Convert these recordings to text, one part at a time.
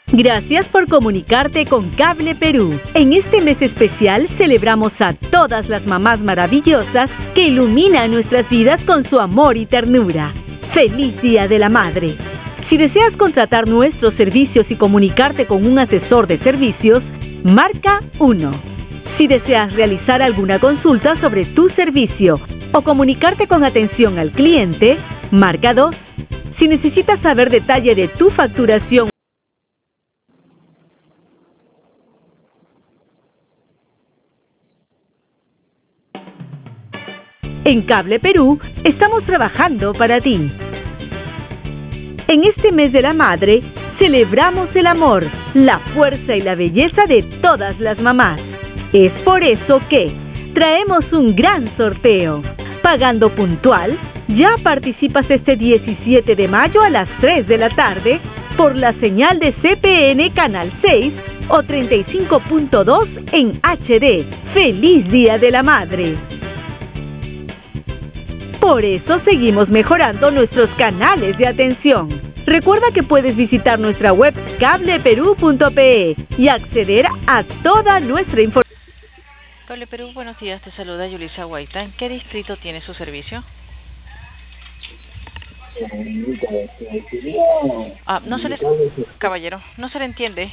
Gracias por comunicarte con Cable Perú. En este mes especial celebramos a todas las mamás maravillosas que iluminan nuestras vidas con su amor y ternura. ¡Feliz Día de la Madre! Si deseas contratar nuestros servicios y comunicarte con un asesor de servicios, marca 1. Si deseas realizar alguna consulta sobre tu servicio o comunicarte con atención al cliente, marca 2. Si necesitas saber detalle de tu facturación, en Cable Perú estamos trabajando para ti. En este mes de la madre, celebramos el amor, la fuerza y la belleza de todas las mamás. Es por eso que traemos un gran sorteo. Pagando puntual, ya participas este 17 de mayo a las 3 de la tarde por la señal de CPN Canal 6 o 35.2 en HD. ¡Feliz Día de la Madre! Por eso seguimos mejorando nuestros canales de atención. Recuerda que puedes visitar nuestra web cableperú.pe y acceder a toda nuestra información. Cable Perú, buenos días, te saluda Yulisa Guaita. ¿En qué distrito tiene su servicio? Caballero, no se le entiende.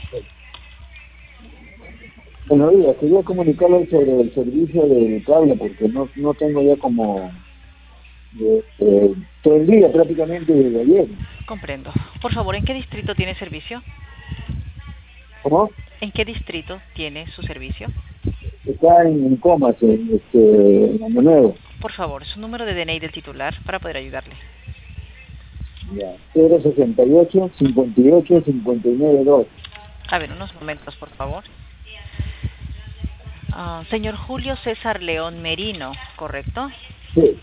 Buenos días, quería comunicarle sobre el servicio del cable porque no tengo ya como todo el día prácticamente desde ayer. Comprendo. Por favor, ¿en qué distrito tiene servicio? ¿Cómo? ¿En qué distrito tiene su servicio? Está en Comas, en Año Nuevo. Por favor, su número de DNI del titular para poder ayudarle. Ya, 068 58 59 2. A ver, unos momentos, por favor. Señor Julio César León Merino, ¿correcto? Sí.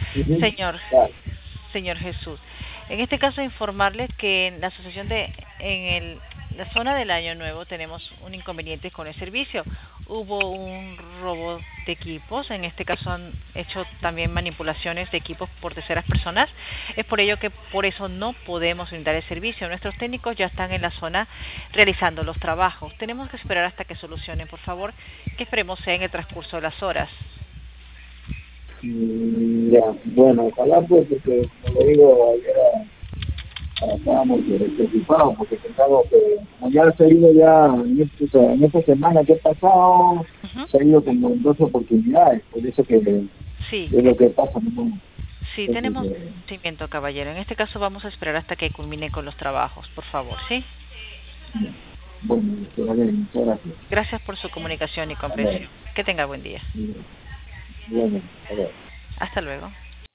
Señor Jesús, en este caso informarles que en la asociación la zona del Año Nuevo tenemos un inconveniente con el servicio. Hubo un robo de equipos, en este caso han hecho también manipulaciones de equipos por terceras personas. Es por ello que por eso no podemos brindar el servicio. Nuestros técnicos ya están en la zona realizando los trabajos. Tenemos que esperar hasta que solucionen, por favor, que esperemos sea en el transcurso de las horas. Ya, bueno, ojalá pues, porque como le digo, ayer estábamos preocupados porque pensamos que como ya se ha ido ya en esta semana que ha pasado, se ha ido como en 2 oportunidades, por eso que sí, es lo que pasa, ¿no? Sí, tenemos conocimiento, caballero. En este caso vamos a esperar hasta que culmine con los trabajos, por favor, ¿sí? Bueno, muchas gracias. Gracias por su comunicación y comprensión. Que tenga buen día. Bueno, hasta luego.